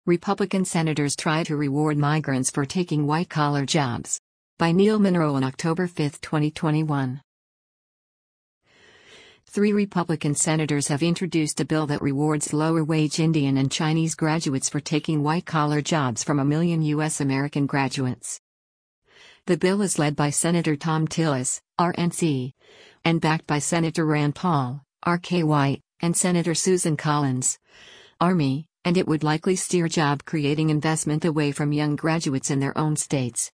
Republican senators try to reward migrants for taking white-collar jobs. By Neil Monroe on October 5, 2021. 3 Republican senators have introduced a bill that rewards lower-wage Indian and Chinese graduates for taking white-collar jobs from 1 million U.S. American graduates. The bill is led by Senator Thom Tillis, RNC, and backed by Senator Rand Paul, RKY, and Senator Susan Collins, Army, and it would likely steer job-creating investment away from young graduates in their own states.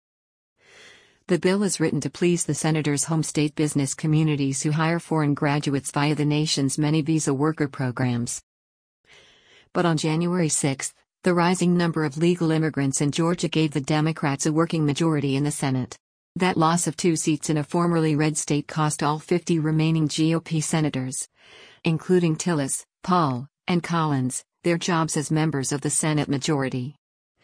The bill is written to please the senators' home state business communities who hire foreign graduates via the nation's many visa worker programs. But on January 6, the rising number of legal immigrants in Georgia gave the Democrats a working majority in the Senate. That loss of 2 seats in a formerly red state cost all 50 remaining GOP senators, including Tillis, Paul, and Collins, their jobs as members of the Senate majority.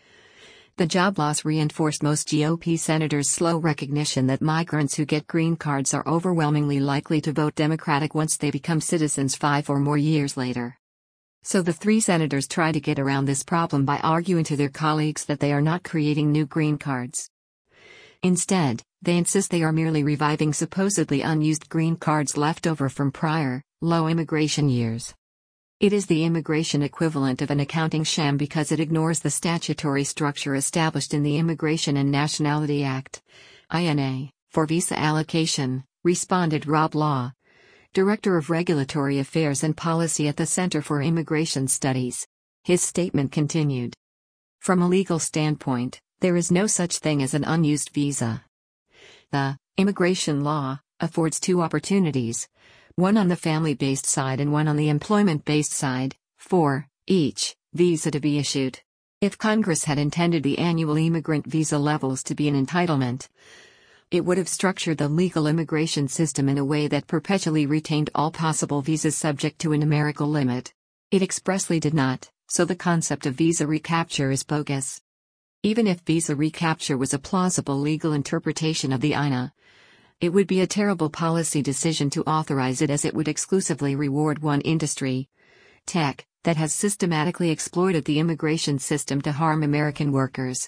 The job loss reinforced most GOP senators' slow recognition that migrants who get green cards are overwhelmingly likely to vote Democratic once they become citizens 5 or more years later. So the 3 senators try to get around this problem by arguing to their colleagues that they are not creating new green cards. Instead, they insist they are merely reviving supposedly unused green cards left over from prior, low immigration years. It is the immigration equivalent of an accounting sham because it ignores the statutory structure established in the Immigration and Nationality Act, INA, for visa allocation, responded Rob Law, Director of Regulatory Affairs and Policy at the Center for Immigration Studies. His statement continued. From a legal standpoint, there is no such thing as an unused visa. The immigration law affords 2 opportunities, one on the family-based side and one on the employment-based side, for each visa to be issued. If Congress had intended the annual immigrant visa levels to be an entitlement, it would have structured the legal immigration system in a way that perpetually retained all possible visas subject to a numerical limit. It expressly did not, so the concept of visa recapture is bogus. Even if visa recapture was a plausible legal interpretation of the INA, it would be a terrible policy decision to authorize it as it would exclusively reward one industry, tech, that has systematically exploited the immigration system to harm American workers.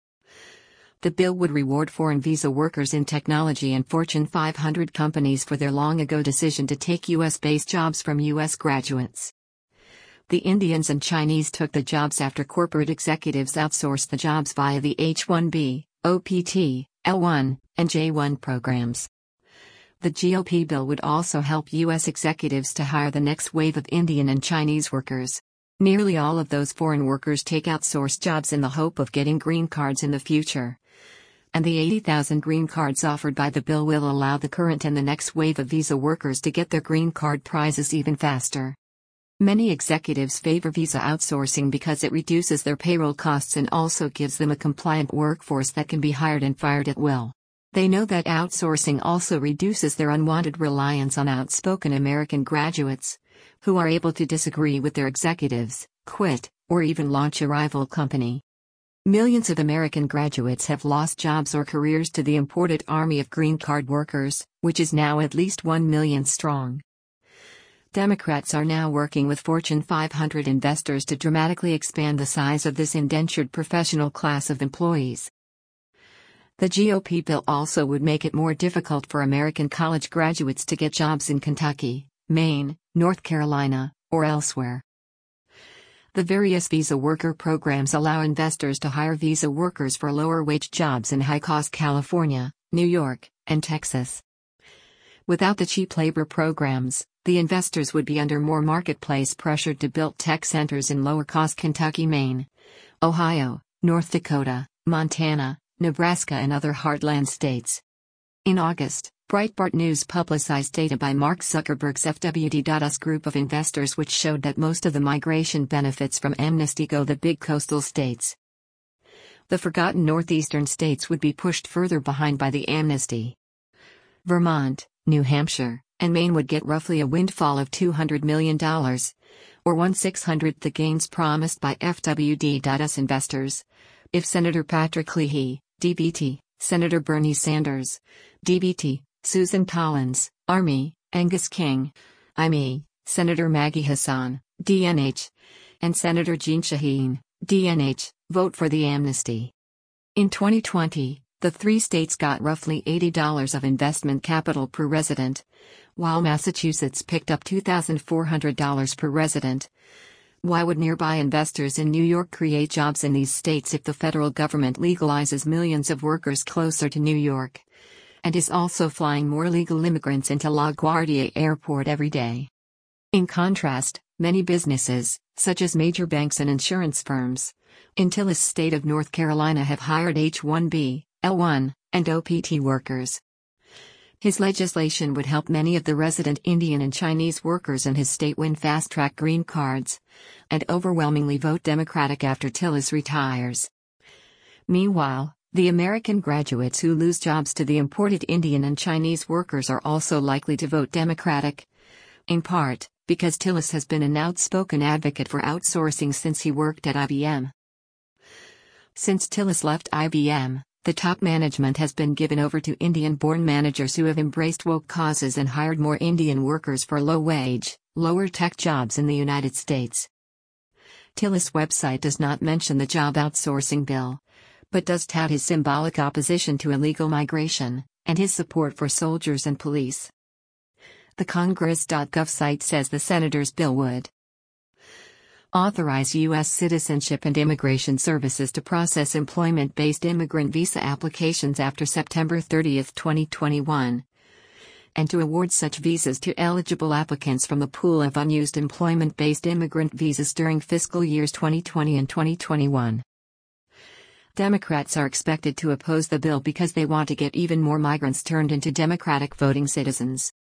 The bill would reward foreign visa workers in technology and Fortune 500 companies for their long-ago decision to take U.S.-based jobs from U.S. graduates. The Indians and Chinese took the jobs after corporate executives outsourced the jobs via the H-1B, OPT, L-1, and J-1 programs. The GOP bill would also help U.S. executives to hire the next wave of Indian and Chinese workers. Nearly all of those foreign workers take outsourced jobs in the hope of getting green cards in the future. And the 80,000 green cards offered by the bill will allow the current and the next wave of visa workers to get their green card prizes even faster. Many executives favor visa outsourcing because it reduces their payroll costs and also gives them a compliant workforce that can be hired and fired at will. They know that outsourcing also reduces their unwanted reliance on outspoken American graduates, who are able to disagree with their executives, quit, or even launch a rival company. Millions of American graduates have lost jobs or careers to the imported army of green card workers, which is now at least 1 million strong. Democrats are now working with Fortune 500 investors to dramatically expand the size of this indentured professional class of employees. The GOP bill also would make it more difficult for American college graduates to get jobs in Kentucky, Maine, North Carolina, or elsewhere. The various visa worker programs allow investors to hire visa workers for lower-wage jobs in high-cost California, New York, and Texas. Without the cheap labor programs, the investors would be under more marketplace pressure to build tech centers in lower-cost Kentucky, Maine, Ohio, North Dakota, Montana, Nebraska and other heartland states. In August, Breitbart News publicized data by Mark Zuckerberg's FWD.US group of investors which showed that most of the migration benefits from amnesty go to the big coastal states. The forgotten northeastern states would be pushed further behind by the amnesty. Vermont, New Hampshire, and Maine would get roughly a windfall of $200 million, or 1/600th the gains promised by FWD.US investors, if Senator Patrick Leahy, DBT, Senator Bernie Sanders, DBT, Susan Collins, Army, Angus King, IME, Senator Maggie Hassan, DNH, and Senator Jeanne Shaheen, DNH, vote for the amnesty. In 2020, the three states got roughly $80 of investment capital per resident, while Massachusetts picked up $2,400 per resident. Why would nearby investors in New York create jobs in these states if the federal government legalizes millions of workers closer to New York? And is also flying more legal immigrants into LaGuardia Airport every day. In contrast, many businesses, such as major banks and insurance firms, in Tillis' state of North Carolina have hired H-1B, L-1, and OPT workers. His legislation would help many of the resident Indian and Chinese workers in his state win fast-track green cards, and overwhelmingly vote Democratic after Tillis retires. Meanwhile, the American graduates who lose jobs to the imported Indian and Chinese workers are also likely to vote Democratic. In part, because Tillis has been an outspoken advocate for outsourcing since he worked at IBM. Since Tillis left IBM, the top management has been given over to Indian-born managers who have embraced woke causes and hired more Indian workers for low-wage, lower-tech jobs in the United States. Tillis' website does not mention the job outsourcing bill, but does tout his symbolic opposition to illegal migration, and his support for soldiers and police. The Congress.gov site says the senator's bill would authorize U.S. Citizenship and Immigration Services to process employment-based immigrant visa applications after September 30, 2021, and to award such visas to eligible applicants from the pool of unused employment-based immigrant visas during fiscal years 2020 and 2021. Democrats are expected to oppose the bill because they want to get even more migrants turned into Democratic voting citizens.